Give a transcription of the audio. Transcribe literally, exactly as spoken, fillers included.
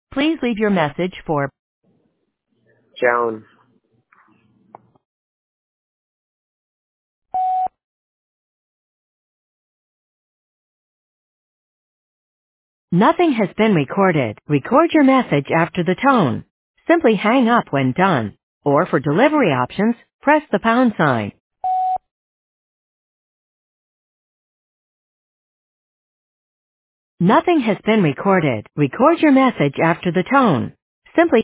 Please leave your message for Joan. Nothing has been recorded. Record your message after the tone. Simply hang up when done. Or for delivery options, press the pound sign. Nothing has been recorded. Record your message after the tone. Simply